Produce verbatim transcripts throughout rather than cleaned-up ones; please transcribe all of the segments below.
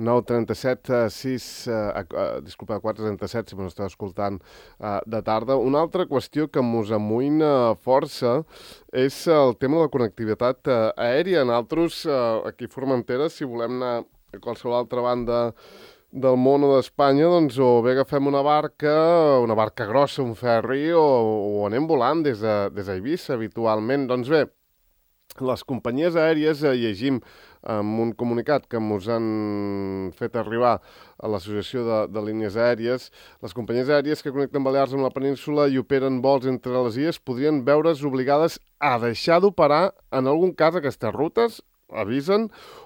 nou trenta-set, sis, eh, uh, disculpa, quatre trenta-set, si m'esteu escoltant uh, de tarda. Una altra qüestió que mos amoïna força és el tema de la connectivitat uh, aèria. Nosaltres, uh, aquí a Formentera, si volem anar a qualsevol altra banda del món o d'Espanya, doncs o bé agafem una barca, una barca grossa, un ferri, o, o anem volant des de, des d'Eivissa habitualment. Doncs bé, les companyies aèries, eh, llegim en un comunicat que ens han fet arribar a l'Associació de, de Línies Aèries, les companyies aèries que connecten Balears amb la península i operen vols entre les illes podrien veure's obligades a deixar d'operar en algun cas aquestes rutes, avisen,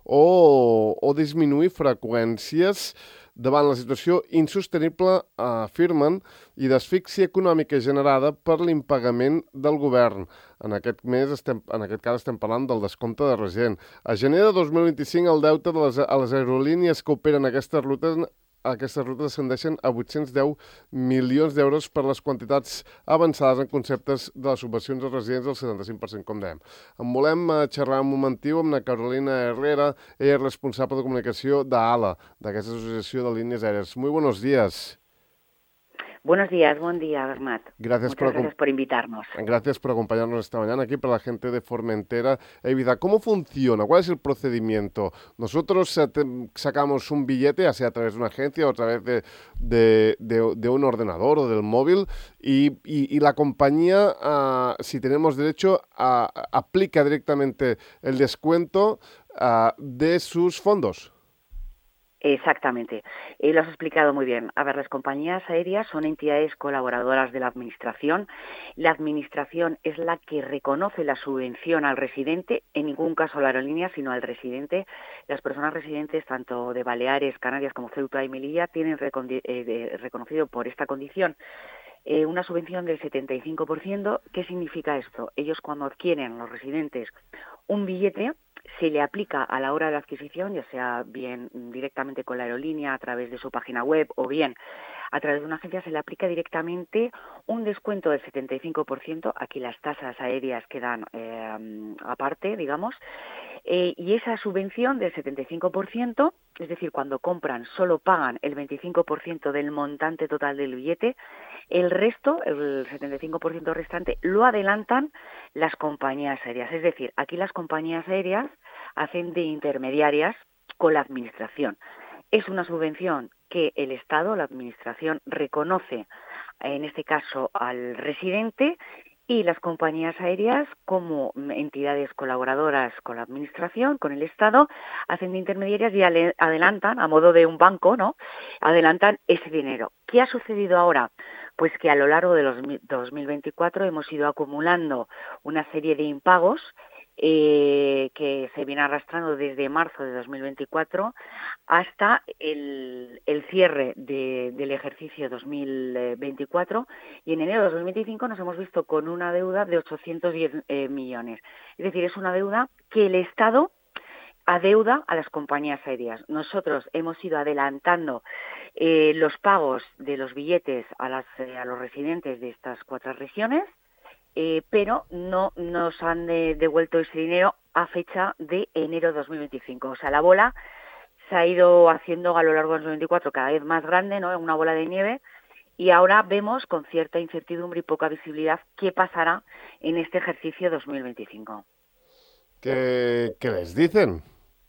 o, o disminuir freqüències davant la situació insostenible, eh, afirmen, i d'asfíxia econòmica generada per l'impagament del govern. En aquest, mes estem, en aquest cas estem parlant del descompte de resident. A gener de dos mil vint-i-cinc el deute de les, a les aerolínies que operen aquestes rutes aquestes rutes ascendeixen a vuit-cents deu milions d'euros per les quantitats avançades en conceptes de les subvencions als residents del setanta-cinc per cent, com dèiem. En volem uh, xerrar un momentiu amb la Carolina Herrera, ella és responsable de comunicació d'ALA, d'aquesta associació de línies aèries. Muy buenos días. Buenos días, buen día, Bernat. Gracias Muchas por, gracias por invitarnos. Gracias por acompañarnos esta mañana aquí para la gente de Formentera. Evita, ¿cómo funciona? ¿Cuál es el procedimiento? Nosotros eh, te, sacamos un billete, ya sea a través de una agencia o a través de, de, de, de un ordenador o del móvil, y, y, y la compañía, uh, si tenemos derecho, uh, aplica directamente el descuento uh, de sus fondos. Exactamente. Eh, lo has explicado muy bien. A ver, las compañías aéreas son entidades colaboradoras de la Administración. La Administración es la que reconoce la subvención al residente, en ningún caso a la aerolínea, sino al residente. Las personas residentes, tanto de Baleares, Canarias como Ceuta y Melilla, tienen recondi- eh, de, reconocido por esta condición eh, una subvención del setenta y cinco por ciento. ¿Qué significa esto? Ellos, cuando adquieren, los residentes, un billete, se le aplica a la hora de la adquisición, ya sea bien directamente con la aerolínea a través de su página web o bien a través de una agencia, se le aplica directamente un descuento del setenta y cinco por ciento. Aquí las tasas aéreas quedan eh, aparte, digamos, eh, y esa subvención del setenta y cinco por ciento, es decir, cuando compran solo pagan el veinticinco por ciento del montante total del billete. El resto, el setenta y cinco por ciento restante, lo adelantan las compañías aéreas. Es decir, aquí las compañías aéreas hacen de intermediarias con la Administración. Es una subvención que el Estado, la Administración, reconoce, en este caso, al residente, y las compañías aéreas, como entidades colaboradoras con la Administración, con el Estado, hacen de intermediarias y adelantan, a modo de un banco, ¿no?, adelantan ese dinero. ¿Qué ha sucedido ahora? Pues que a lo largo de los dos mil veinticuatro hemos ido acumulando una serie de impagos eh, que se viene arrastrando desde marzo de dos mil veinticuatro hasta el, el cierre de, del ejercicio dos mil veinticuatro, y en enero de dos mil veinticinco nos hemos visto con una deuda de ochocientos diez eh, millones. Es decir, es una deuda que el Estado adeuda a las compañías aéreas. Nosotros hemos ido adelantando eh, los pagos de los billetes a, las, eh, a los residentes de estas cuatro regiones, eh, pero no nos han de, devuelto ese dinero a fecha de enero de dos mil veinticinco. O sea, la bola se ha ido haciendo a lo largo de dos mil veinticuatro cada vez más grande, ¿no?, una bola de nieve, y ahora vemos con cierta incertidumbre y poca visibilidad qué pasará en este ejercicio dos mil veinticinco. ¿Qué, qué les dicen?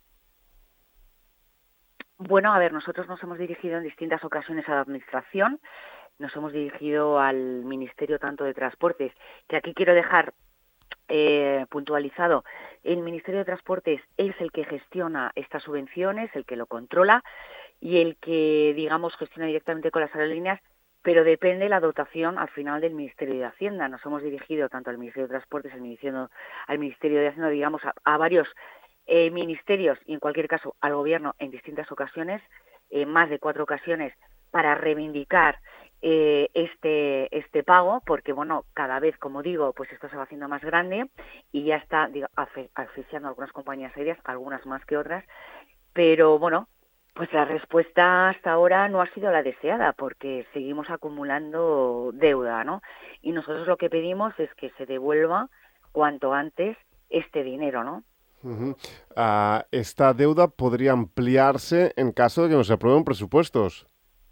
Bueno, a ver, nosotros nos hemos dirigido en distintas ocasiones a la Administración, nos hemos dirigido al Ministerio tanto de Transportes, que aquí quiero dejar eh, puntualizado, el Ministerio de Transportes es el que gestiona estas subvenciones, el que lo controla y el que, digamos, gestiona directamente con las aerolíneas, pero depende la dotación al final del Ministerio de Hacienda. Nos hemos dirigido tanto al Ministerio de Transportes, al Ministerio, al Ministerio de Hacienda, digamos, a, a varios Eh, ministerios y en cualquier caso al gobierno en distintas ocasiones, eh, más de cuatro ocasiones, para reivindicar eh, este este pago, porque bueno, cada vez, como digo, pues esto se va haciendo más grande y ya está, digo, asfixiando a algunas compañías aéreas, algunas más que otras, pero bueno, pues la respuesta hasta ahora no ha sido la deseada, porque seguimos acumulando deuda, ¿no? Y nosotros lo que pedimos es que se devuelva cuanto antes este dinero, ¿no? Uh-huh. Uh, esta deuda podría ampliarse en caso de que no se aprueben presupuestos.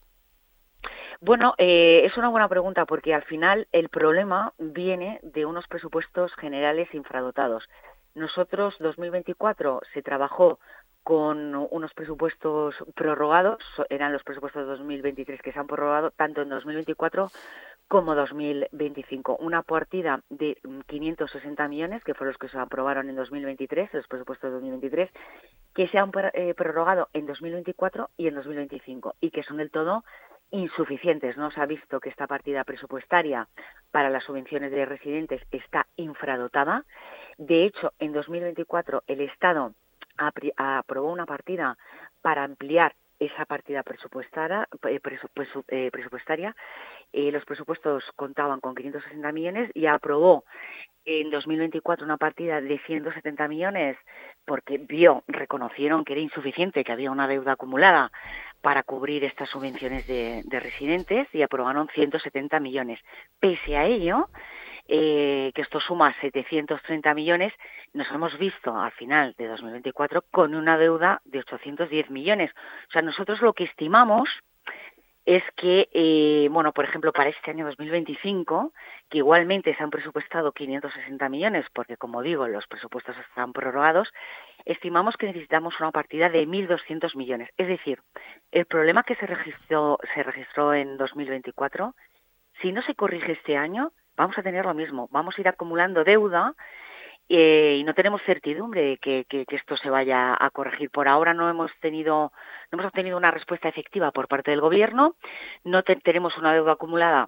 Bueno, eh, es una buena pregunta porque al final el problema viene de unos presupuestos generales infradotados. Nosotros, dos mil veinticuatro, se trabajó con unos presupuestos prorrogados, eran los presupuestos de dos mil veintitrés que se han prorrogado tanto en dos mil veinticuatro como dos mil veinticinco. Una partida de quinientos sesenta millones, que fueron los que se aprobaron en dos mil veintitrés, los presupuestos de dos mil veintitrés, que se han eh, prorrogado en dos mil veinticuatro y en dos mil veinticinco, y que son del todo insuficientes. No se ha visto que esta partida presupuestaria para las subvenciones de residentes está infradotada. De hecho, en dos mil veinticuatro el Estado aprobó una partida para ampliar esa partida presupuestaria, presupuestaria. Eh, los presupuestos contaban con quinientos sesenta millones y aprobó en dos mil veinticuatro una partida de ciento setenta millones porque vio, reconocieron que era insuficiente, que había una deuda acumulada para cubrir estas subvenciones de, de residentes, y aprobaron ciento setenta millones. Pese a ello, eh, que esto suma setecientos treinta millones, nos hemos visto al final de dos mil veinticuatro con una deuda de ochocientos diez millones. O sea, nosotros lo que estimamos es que, eh, bueno, por ejemplo, para este año dos mil veinticinco, que igualmente se han presupuestado quinientos sesenta millones, porque, como digo, los presupuestos están prorrogados, estimamos que necesitamos una partida de mil doscientos millones. Es decir, el problema que se registró, se registró en dos mil veinticuatro, si no se corrige este año, vamos a tener lo mismo. Vamos a ir acumulando deuda Eh, y no tenemos certidumbre de que, que, que esto se vaya a corregir. Por ahora no hemos tenido no hemos obtenido una respuesta efectiva por parte del Gobierno, no te, tenemos una deuda acumulada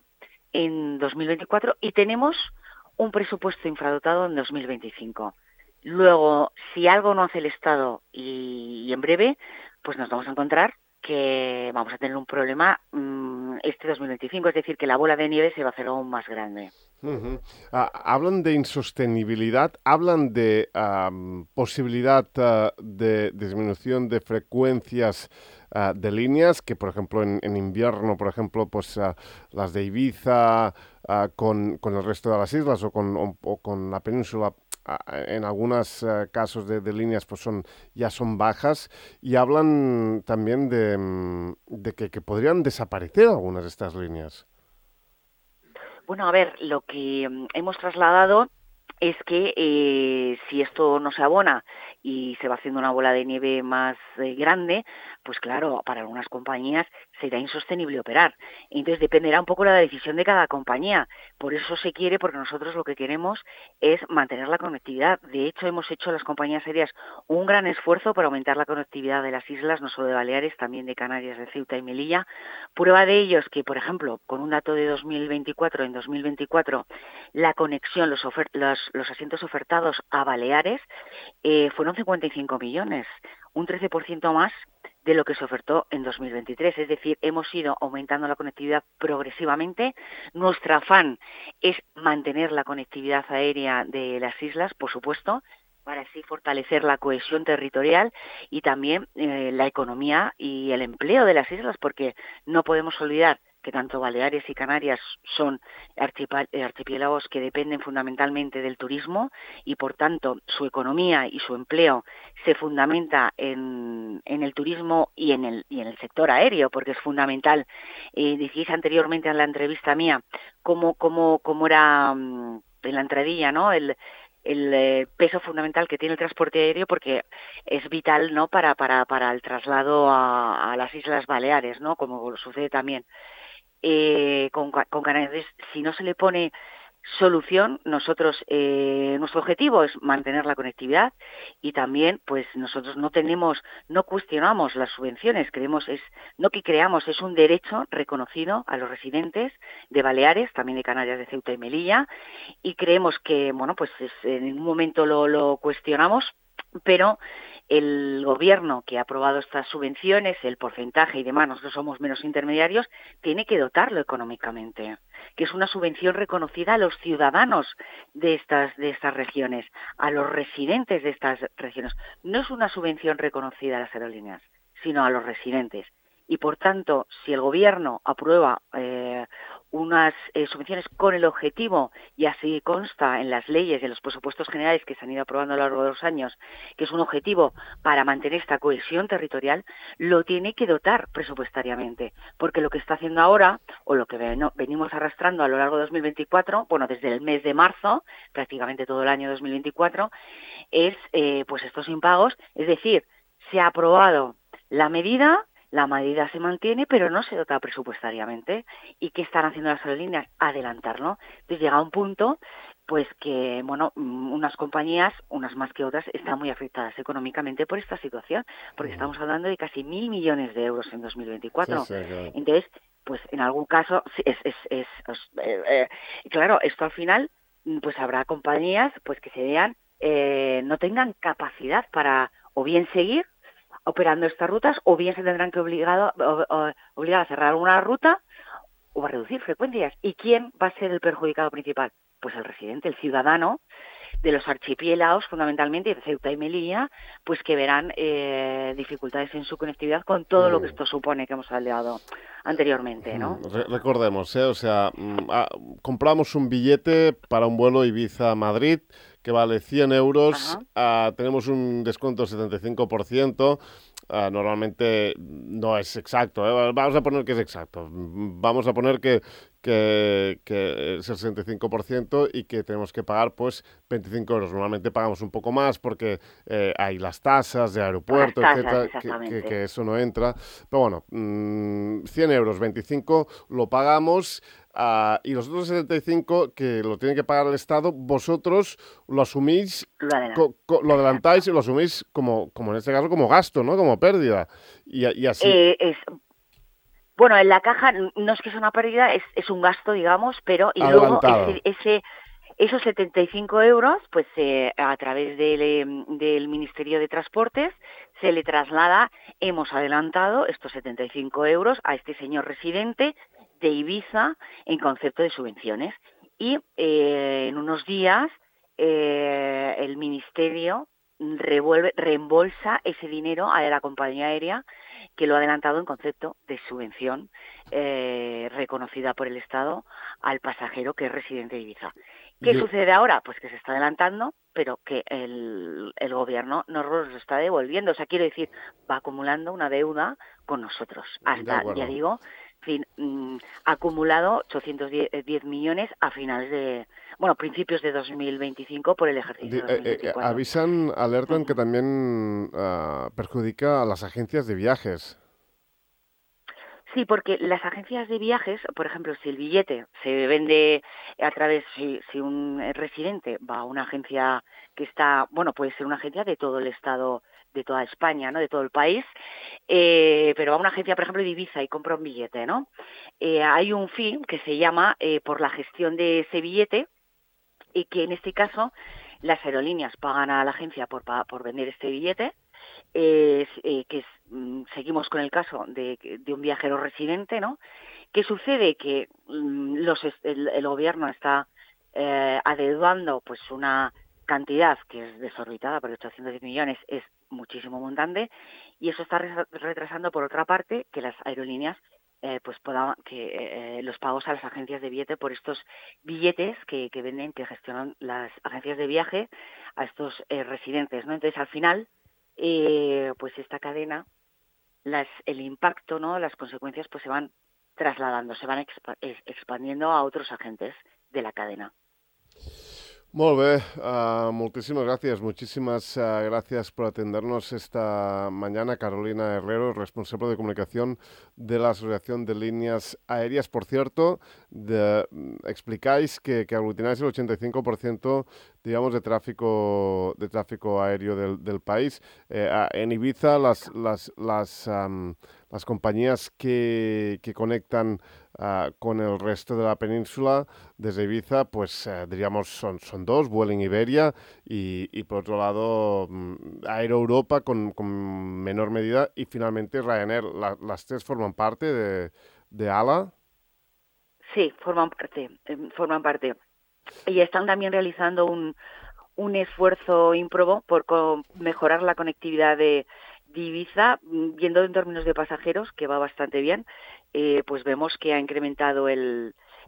en dos mil veinticuatro y tenemos un presupuesto infradotado en dos mil veinticinco. Luego, si algo no hace el Estado y, y en breve, pues nos vamos a encontrar que vamos a tener un problema mmm, este dos mil veinticinco, es decir, que la bola de nieve se va a hacer aún más grande. Uh-huh. Uh, hablan de insostenibilidad, hablan de um, posibilidad uh, de disminución de frecuencias uh, de líneas, que por ejemplo en, en invierno, por ejemplo, pues uh, las de Ibiza uh, con, con el resto de las islas o con, o, o con la península, en algunos uh, casos de, de líneas pues son ya son bajas, y hablan también de, de que, que podrían desaparecer algunas de estas líneas. Bueno, a ver, lo que hemos trasladado es que eh, si esto no se abona y se va haciendo una bola de nieve más eh, grande, pues claro, para algunas compañías será insostenible operar. Entonces dependerá un poco de la decisión de cada compañía. Por eso se quiere, porque nosotros lo que queremos es mantener la conectividad. De hecho, hemos hecho las compañías aéreas un gran esfuerzo para aumentar la conectividad de las islas, no solo de Baleares, también de Canarias, de Ceuta y Melilla. Prueba de ello es que, por ejemplo, con un dato de dos mil veinticuatro, en dos mil veinticuatro, la conexión, los, ofer- los, los asientos ofertados a Baleares eh, fueron cincuenta y cinco millones, un trece por ciento más de lo que se ofertó en dos mil veintitrés. Es decir, hemos ido aumentando la conectividad progresivamente. Nuestro afán es mantener la conectividad aérea de las islas, por supuesto, para así fortalecer la cohesión territorial y también eh, la economía y el empleo de las islas, porque no podemos olvidar que tanto Baleares y Canarias son archipiélagos que dependen fundamentalmente del turismo y, por tanto, su economía y su empleo se fundamenta en, en el turismo y en el, y en el sector aéreo, porque es fundamental. Eh, decíais anteriormente en la entrevista mía cómo, cómo, cómo era en la entradilla, ¿no?, el el eh, peso fundamental que tiene el transporte aéreo, porque es vital, ¿no?, para para para el traslado a, a las Islas Baleares, ¿no?, como sucede también eh, con, con Canarias. Si no se le pone solución, nosotros eh, nuestro objetivo es mantener la conectividad, y también pues nosotros no tenemos no cuestionamos las subvenciones, creemos es no que creamos es un derecho reconocido a los residentes de Baleares, también de Canarias, de Ceuta y Melilla, y creemos que bueno pues es, en ningún momento lo, lo cuestionamos, pero el gobierno que ha aprobado estas subvenciones, el porcentaje y demás, nosotros somos menos intermediarios, tiene que dotarlo económicamente, que es una subvención reconocida a los ciudadanos de estas, de estas regiones, a los residentes de estas regiones. No es una subvención reconocida a las aerolíneas, sino a los residentes. Y por tanto, si el gobierno aprueba eh, unas eh, subvenciones con el objetivo, y así consta en las leyes y en los presupuestos generales que se han ido aprobando a lo largo de los años, que es un objetivo para mantener esta cohesión territorial, lo tiene que dotar presupuestariamente, porque lo que está haciendo ahora, o lo que venimos arrastrando a lo largo de dos mil veinticuatro, bueno, desde el mes de marzo, prácticamente todo el año dos mil veinticuatro, es eh, pues estos impagos, es decir, se ha aprobado la medida, la medida se mantiene, pero no se dota presupuestariamente. ¿Y qué están haciendo las aerolíneas? Adelantarlo. Entonces llega un punto, pues que, bueno, unas compañías, unas más que otras, están muy afectadas económicamente por esta situación, porque Mm. estamos hablando de casi mil millones de euros en dos mil veinticuatro. Sí, sí, claro. Entonces, pues en algún caso, es, es, es, es eh, eh, claro, esto al final, pues habrá compañías pues que se vean, eh, no tengan capacidad para o bien seguir operando estas rutas, o bien se tendrán que obligado, o, o, obligar a cerrar una ruta o a reducir frecuencias. ¿Y quién va a ser el perjudicado principal? Pues el residente, el ciudadano de los archipiélagos, fundamentalmente, de Ceuta y Melilla, pues que verán eh, dificultades en su conectividad con todo lo que esto supone que hemos hablado anteriormente, ¿no? Re recordemos, ¿eh? O sea, ah, compramos un billete para un vuelo Ibiza-Madrid que vale cien euros, uh, tenemos un descuento del setenta y cinco por ciento, uh, normalmente no es exacto, ¿eh? Vamos a poner que es exacto, vamos a poner que, que, que es el sesenta y cinco por ciento y que tenemos que pagar pues veinticinco euros, normalmente pagamos un poco más porque eh, hay las tasas de aeropuerto, las tasas, etcétera, que, que, que eso no entra, pero bueno, mmm, cien euros, veinticinco lo pagamos. Uh, y los otros setenta y cinco que lo tiene que pagar el Estado, vosotros lo asumís, lo, adelant co, co, lo adelantáis y lo asumís como, como en este caso como gasto, ¿no? Como pérdida. Y, y así. Eh, es, bueno, en la caja no es que sea una pérdida, es, es un gasto, digamos, pero y adelantado. luego ese, ese esos setenta y cinco euros, pues eh, a través del, del Ministerio de Transportes se le traslada, hemos adelantado estos setenta y cinco euros a este señor residente de Ibiza en concepto de subvenciones. Y eh, en unos días eh, el Ministerio revuelve, reembolsa ese dinero a la compañía aérea que lo ha adelantado en concepto de subvención eh, reconocida por el Estado al pasajero que es residente de Ibiza. ¿Qué sucede ahora? Pues que se está adelantando, pero que el, el gobierno nos lo está devolviendo. O sea, quiero decir, va acumulando una deuda con nosotros. Hasta, ya digo, fin, mmm, acumulado ochocientos diez millones a finales de, bueno, principios de dos mil veinticinco por el ejercicio de dos mil veinticuatro. Eh, eh, avisan, alertan uh-huh. que también uh, perjudica a las agencias de viajes. Sí, porque las agencias de viajes, por ejemplo, si el billete se vende a través, si, si un residente va a una agencia que está, bueno, puede ser una agencia de todo el estado, de toda España, ¿no? De todo el país, eh, pero va a una agencia, por ejemplo, de Ibiza y compra un billete, ¿no? Eh, hay un fee que se llama eh, por la gestión de ese billete y que en este caso las aerolíneas pagan a la agencia por, por vender este billete. Eh, eh, que es, mm, seguimos con el caso de, de un viajero residente, ¿no? ¿Qué sucede? Que mm, los, el, el gobierno está eh, adeudando pues una cantidad que es desorbitada, porque ochocientos diez millones es muchísimo montante, y eso está retrasando, por otra parte, que las aerolíneas eh, pues puedan, que eh, los pagos a las agencias de billete por estos billetes que, que venden, que gestionan las agencias de viaje a estos eh, residentes, ¿no? Entonces, al final, Eh, pues esta cadena, las, el impacto, ¿no? Las consecuencias pues se van trasladando, se van expa expandiendo a otros agentes de la cadena. Molt bé, uh, moltíssimes gràcies, muchísimas uh, gracias por atendernos esta mañana, Carolina Herrero, responsable de comunicación de la Asociación de Líneas Aéreas. Por cierto, de, explicáis que, que aglutináis el ochenta y cinco por ciento, digamos, de tráfico de tráfico aéreo del, del país. Eh, en Ibiza, las, las, las, um, las compañías que, que conectan Uh, con el resto de la península desde Ibiza, pues uh, diríamos son, son dos, Vueling Iberia y, y por otro lado um, Aero Europa con, con menor medida y finalmente Ryanair. La, ¿Las tres forman parte de, de A L A? Sí, forman parte, eh, forman parte. Y están también realizando un, un esfuerzo ímprobo por mejorar la conectividad de de Ibiza, viendo en términos de pasajeros, que va bastante bien, eh, pues vemos que ha incrementado el,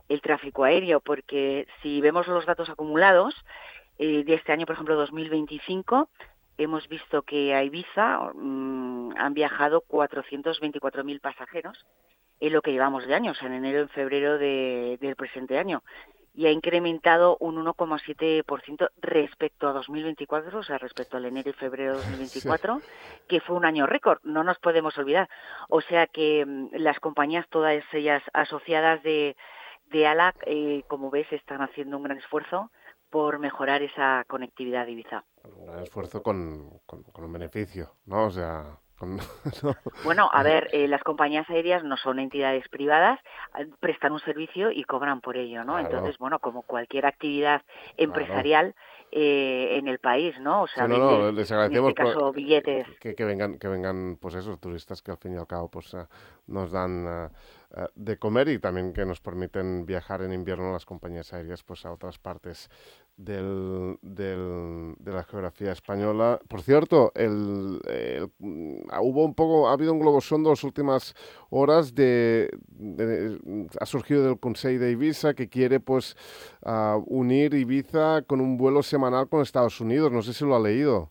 el tráfico aéreo, porque si vemos los datos acumulados eh, de este año, por ejemplo, dos mil veinticinco, hemos visto que a Ibiza mmm, han viajado cuatrocientos veinticuatro mil pasajeros en lo que llevamos de años, en enero y en febrero de, del presente año, y ha incrementado un uno coma siete por ciento respecto a dos mil veinticuatro, o sea, respecto al enero y febrero de dos mil veinticuatro, sí, que fue un año récord, no nos podemos olvidar. O sea que mmm, las compañías, todas ellas asociadas de, de A L A C, eh, como ves, están haciendo un gran esfuerzo por mejorar esa conectividad de Ibiza. Un gran esfuerzo con, con, con un beneficio, ¿no? O sea... Con... no. Bueno, a ver, eh, las compañías aéreas no son entidades privadas, prestan un servicio y cobran por ello, ¿no? Claro. Entonces, bueno, como cualquier actividad empresarial claro. eh, en el país, ¿no? O sea, sí, no, no, les agradecemos en este caso, por, billetes. Que, que vengan, que vengan, pues esos turistas que al fin y al cabo, pues uh, nos dan uh, uh, de comer y también que nos permiten viajar en invierno las compañías aéreas, pues a otras partes del, del, de la geografía española. Por cierto, el, el, uh, hubo un poco, ha habido un globosondo en las últimas horas de, de, de ha surgido del Consell de Ibiza que quiere pues uh, unir Ibiza con un vuelo semanal con Estados Unidos. No sé si lo ha leído.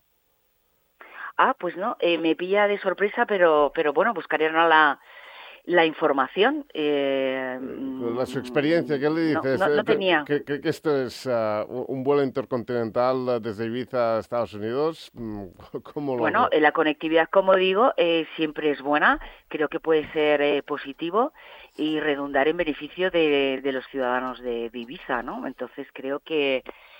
Ah, pues no, eh, me pilla de sorpresa, pero pero bueno, buscaré ahora la, la información. Eh, la, su experiencia, ¿qué le dices? No, no, no tenía. ¿Que, que, que esto es uh, un vuelo intercontinental desde Ibiza a Estados Unidos? ¿Cómo lo bueno, ve? La conectividad, como digo, eh, siempre es buena. Creo que puede ser eh, positivo y redundar en beneficio de, de los ciudadanos de, de Ibiza, ¿no? Entonces creo que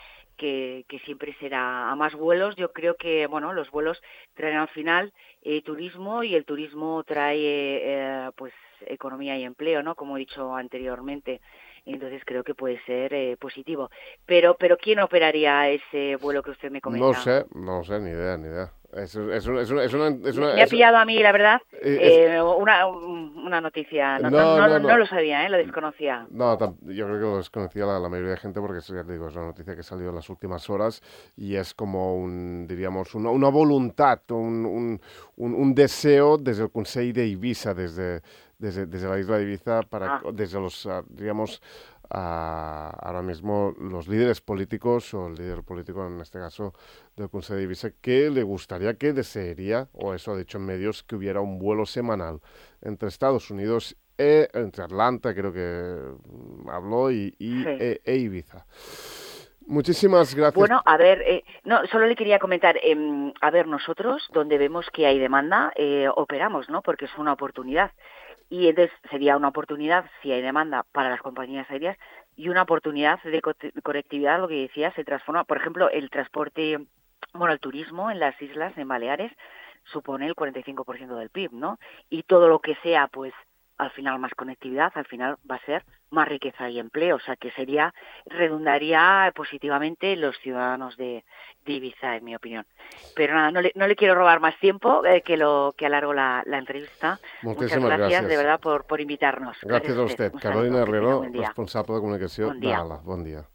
Que, que siempre será a más vuelos. Yo creo que, bueno, los vuelos traen al final eh, turismo y el turismo trae, eh, pues, economía y empleo, ¿no? Como he dicho anteriormente. Entonces creo que puede ser eh, positivo. Pero, pero ¿quién operaría ese vuelo que usted me comenta? No sé, no sé, ni idea, ni idea. Es, es, es, es una, es una, me ha pillado a mí, la verdad, es, eh, una, una noticia. No, no, no, no, no, no. no lo sabía, ¿eh? Lo desconocía. No, yo creo que lo desconocía la, la mayoría de gente porque, ya te digo, es una noticia que salió en las últimas horas y es como un, diríamos, una, una voluntad, un, un, un, un deseo desde el Consell de Ibiza, desde, desde, desde la isla de Ibiza, para, ah. desde los, diríamos, uh, ahora mismo los líderes políticos, o el líder político en este caso del Consell de Ibiza, que le gustaría, que desearía, o eso ha dicho en medios, que hubiera un vuelo semanal entre Estados Unidos e, entre Atlanta, creo que habló, y, y sí. e, e Ibiza. Muchísimas gracias. Bueno, a ver, eh, no, solo le quería comentar, eh, a ver, nosotros, donde vemos que hay demanda, eh, operamos, ¿no? Porque es una oportunidad. Y entonces sería una oportunidad, si hay demanda, para las compañías aéreas, y una oportunidad de co conectividad, lo que decía, se transforma, por ejemplo, el transporte, bueno, el turismo en las islas, en Baleares, supone el cuarenta y cinco por ciento del P I B, ¿no? Y todo lo que sea, pues, al final más conectividad, al final va a ser más riqueza y empleo, o sea que sería, redundaría positivamente en los ciudadanos de, de Ibiza, en mi opinión. Pero nada, no le, no le quiero robar más tiempo, eh, que lo que alargo la, la entrevista. Muchísimas Muchas gracias, gracias, de verdad, por, por invitarnos. Gracias, gracias a usted. Carolina Herrero, responsable de comunicación bon dia. d'A L A. Bon dia.